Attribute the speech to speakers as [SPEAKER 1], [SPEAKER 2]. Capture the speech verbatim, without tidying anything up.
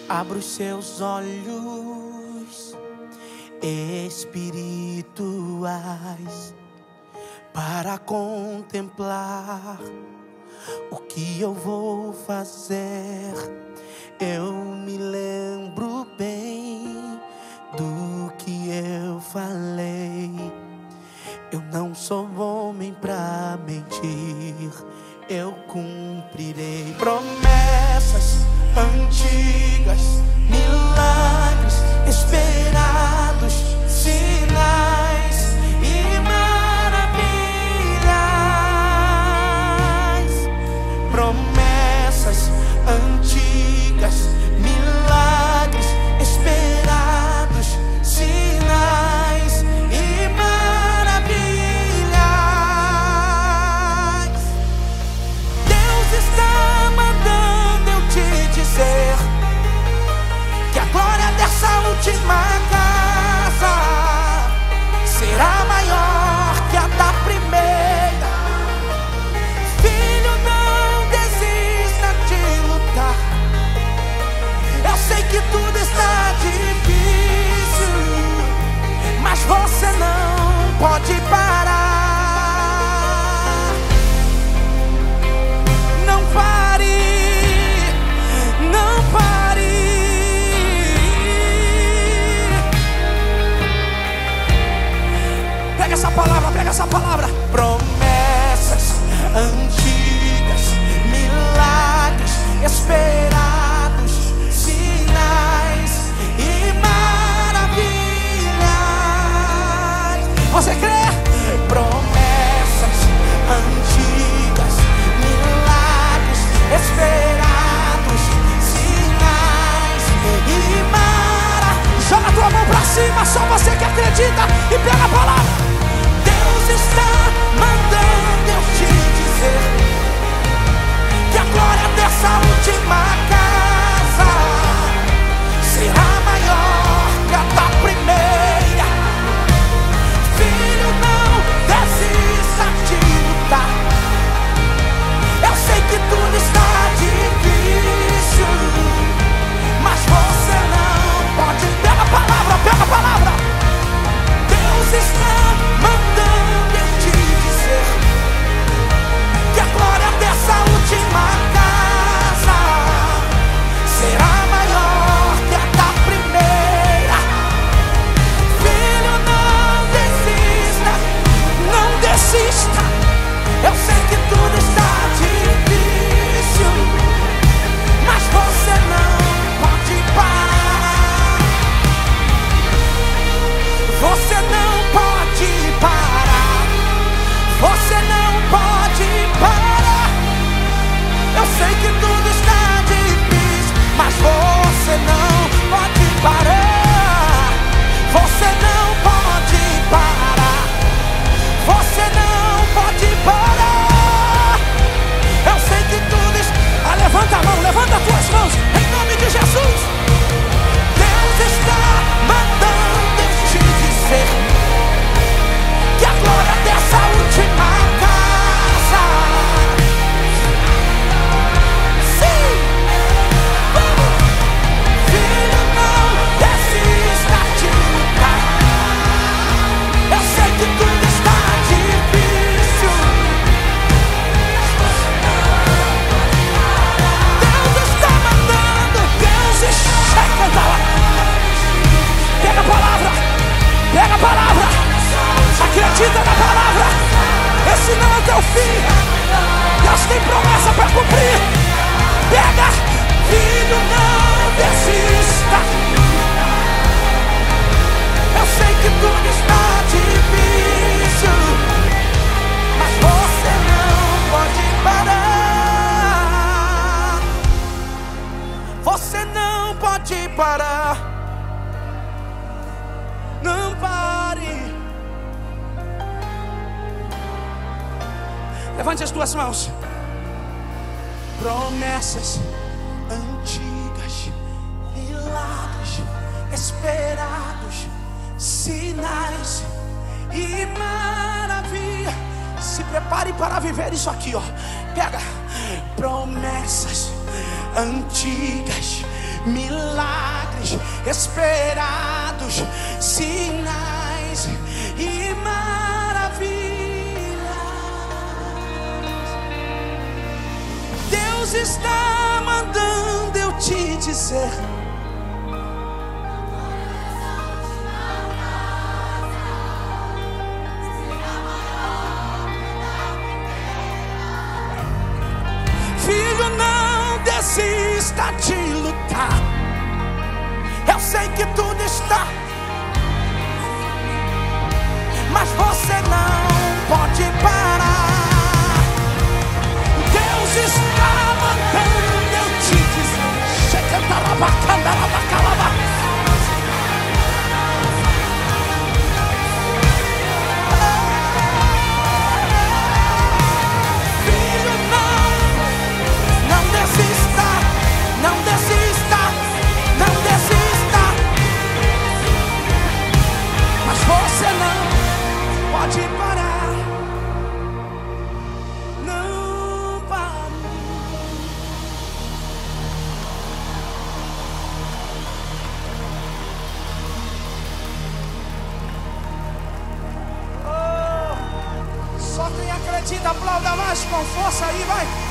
[SPEAKER 1] Abra os seus olhos espirituais para contemplar o que eu vou fazer. Eu me lembro bem do que eu falei. Eu não sou homem pra mentir, eu cumprirei promessas antigas, milagres esperados, sinais e maravilhas. Promessas antigas, milagres esperados, sinais e maravilhas. Deus está mandando eu te dizer que a glória dessa última casa será maior que a da primeira. Filho, não desista de lutar. Eu sei que tudo está difícil, mas você não pode parar. Não pare, não pare. Pega essa palavra, pega essa palavra. Promessas antigas, milagres esperados, sinais e maravilhas. Você crê? Promessas antigas, milagres esperados, sinais e maravilhas. Joga a tua mão pra cima, só você que acredita, e pega a palavra. Deus está mandando eu te dizer que a glória dessa última casa será maior que a da primeira. Filho, não desista de lutar. Eu sei que tudo está difícil, mas você não pode. Pega a palavra, pega a palavra. Deus está mandando eu te dizer que a glória dessa última casa será maior que a da primeira. Filho, não desista, não desista. Eu sei que tudo está difícil, mas você não pode parar. Você não pode parar. Você não pode parar. Eu sei que tudo está difícil, mas você não pode parar. Você não pode parar. Você não pode parar. Eu sei que tudo está... Ah, levanta a mão, levanta as tuas mãos, em nome de Jesus. Deus está mandando eu te dizer que a glória dessa última casa, sim, vamos. Filho, não desista de lutar. Eu sei que tudo está difícil. Deus está mandando, Deus enxerga lá. Pega a palavra, pega a palavra. Acredita na palavra. Esse não é teu fim. Deus tem promessa para cumprir. Pega, filho, não desista. Eu sei que tudo está difícil, mas você não pode parar. Você não pode parar. Não pare. Levante as tuas mãos. Promessas antigas, milagres esperados, sinais e maravilha. Se prepare para viver isso aqui, ó. Pega. Promessas antigas, milagres esperados, sinais e maravilhas. Deus está mandando eu te dizer: filho, não desista de lutar. Eu sei que tudo está, mas você não pode parar. Deus está mandando eu te dizer: Sheketalabacandalabacalaba. Filho, não, não desista, não desista, não desista. Mas você não pode parar. Não pare. Oh, só quem acredita aplauda mais com força aí, vai.